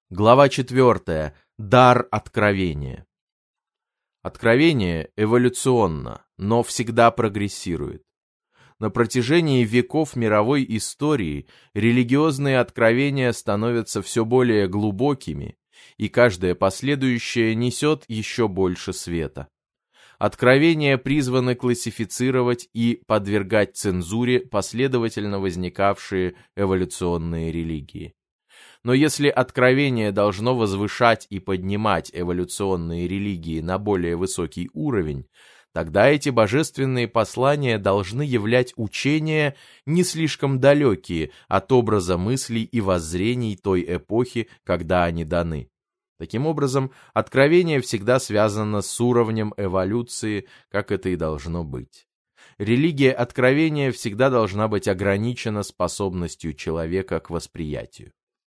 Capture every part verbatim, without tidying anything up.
Глава четвертая. Дар откровения. Откровение эволюционно, но всегда прогрессирует. На протяжении веков мировой истории религиозные откровения становятся все более глубокими, и каждое последующее несет еще больше света. Откровения призваны классифицировать и подвергать цензуре последовательно возникавшие эволюционные религии. Но если откровение должно возвышать и поднимать эволюционные религии на более высокий уровень, тогда эти божественные послания должны являть учения, не слишком далекие от образа мыслей и воззрений той эпохи, когда они даны. Таким образом, откровение всегда связано с уровнем эволюции, как это и должно быть. Религия откровения всегда должна быть ограничена способностью человека к восприятию.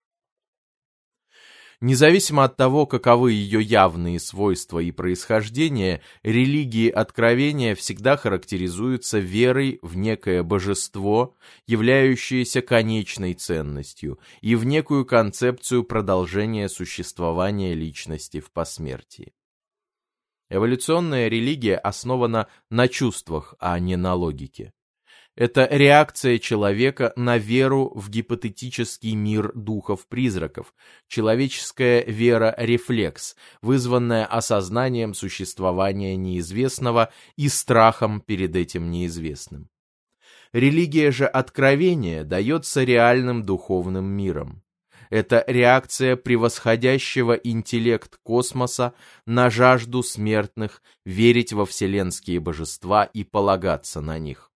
Независимо от того, каковы ее явные свойства и происхождение, религии откровения всегда характеризуются верой в некое божество, являющееся конечной ценностью, и в некую концепцию продолжения существования личности в посмертии. Эволюционная религия основана на чувствах, а не на логике. Это реакция человека на веру в гипотетический мир духов-призраков, человеческая вера-рефлекс, вызванная осознанием существования неизвестного и страхом перед этим неизвестным. Религия же откровения дается реальным духовным миром. Это реакция превосходящего интеллект космоса на жажду смертных верить во вселенские божества и полагаться на них.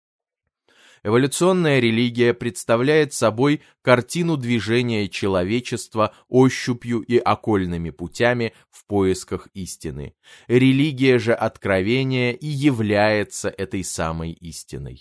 Эволюционная религия представляет собой картину движения человечества ощупью и окольными путями в поисках истины. Религия же откровения и является этой самой истиной.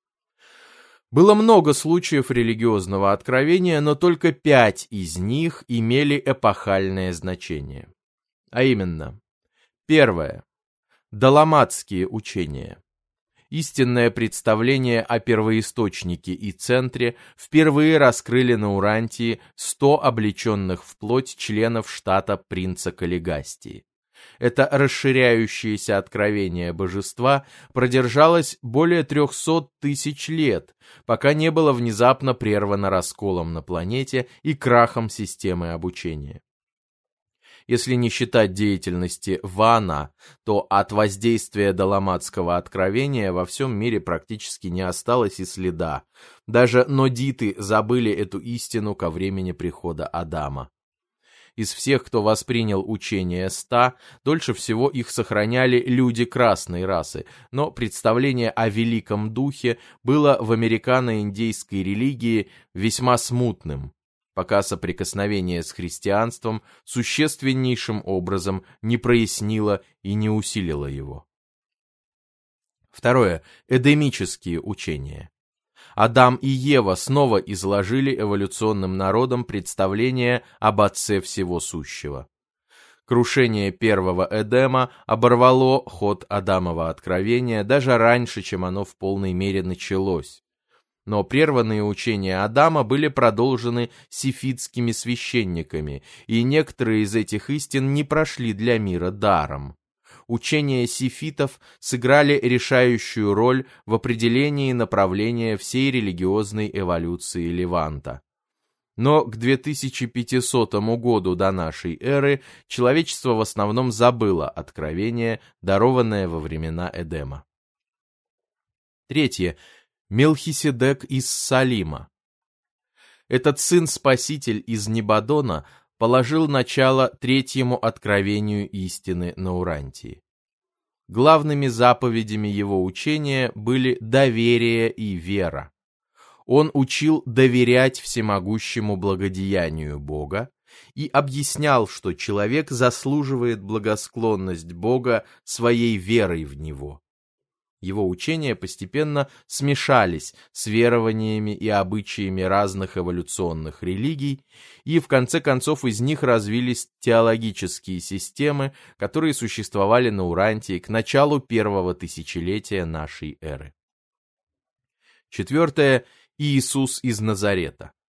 Было много случаев религиозного откровения, но только пять из них имели эпохальное значение. А именно, первое. Даламатские учения. Истинное представление о первоисточнике и центре впервые раскрыли на Урантии сто облеченных в плоть членов штата принца Каллигастии. Это расширяющееся откровение божества продержалось более трехсот тысяч лет, пока не было внезапно прервано расколом на планете и крахом системы обучения. Если не считать деятельности Вана, то от воздействия даламатского откровения во всем мире практически не осталось и следа. Даже нодиты забыли эту истину ко времени прихода Адама. Из всех, кто воспринял учение ста, дольше всего их сохраняли люди красной расы, но представление о Великом Духе было в американо-индейской религии весьма смутным, пока соприкосновение с христианством существеннейшим образом не прояснило и не усилило его. Второе. Эдемические учения. Адам и Ева снова изложили эволюционным народам представление об Отце Всего Сущего. Крушение первого Эдема оборвало ход Адамова откровения даже раньше, чем оно в полной мере началось. Но прерванные учения Адама были продолжены сефитскими священниками, и некоторые из этих истин не прошли для мира даром. Учения сефитов сыграли решающую роль в определении направления всей религиозной эволюции Леванта. Но к две тысячи пятисотому году до нашей эры человечество в основном забыло откровение, дарованное во времена Эдема. Третье. Мелхиседек из Салима. Этот сын-спаситель из Небадона положил начало третьему откровению истины на Урантии. Главными заповедями его учения были доверие и вера. Он учил доверять всемогущему благодеянию Бога и объяснял, что человек заслуживает благосклонность Бога своей верой в Него. Его учения постепенно смешались с верованиями и обычаями разных эволюционных религий, и в конце концов из них развились теологические системы, которые существовали на Урантии к началу первого тысячелетия нашей эры. Четвертое. Иисус из Назарета.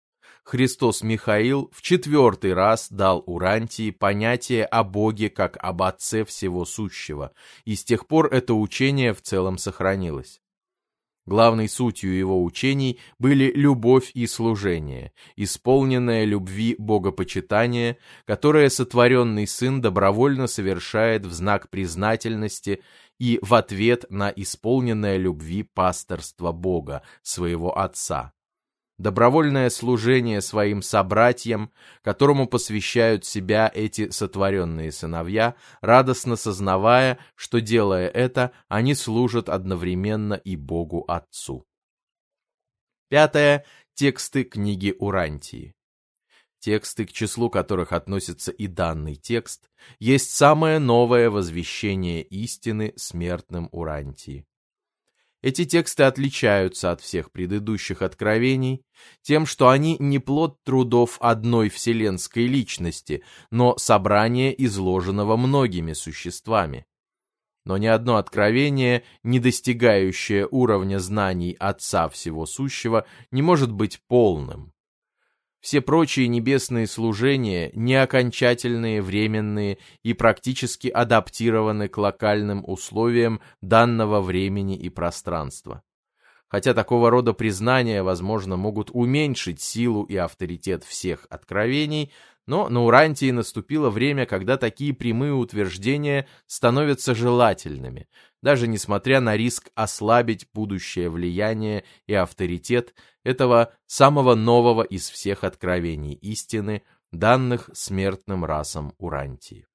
Христос Михаил в четвертый раз дал Урантии понятие о Боге как об Отце всего сущего, и с тех пор это учение в целом сохранилось. Главной сутью его учений были любовь и служение, исполненное любви богопочитание, которое сотворенный Сын добровольно совершает в знак признательности и в ответ на исполненное любви пасторство Бога, своего Отца. Добровольное служение своим собратьям, которому посвящают себя эти сотворенные сыновья, радостно сознавая, что, делая это, они служат одновременно и Богу Отцу. Пятое. Тексты книги Урантии. Тексты, к числу которых относится и данный текст, есть самое новое возвещение истины смертным Урантии. Эти тексты отличаются от всех предыдущих откровений тем, что они не плод трудов одной вселенской личности, но собрание изложенного многими существами. Но ни одно откровение, не достигающее уровня знаний Отца Всего Сущего, не может быть полным. Все прочие небесные служения не окончательные, временные и практически адаптированы к локальным условиям данного времени и пространства. Хотя такого рода признания, возможно, могут уменьшить силу и авторитет всех откровений, но на Урантии наступило время, когда такие прямые утверждения становятся желательными, даже несмотря на риск ослабить будущее влияние и авторитет этого самого нового из всех откровений истины, данных смертным расам Урантии.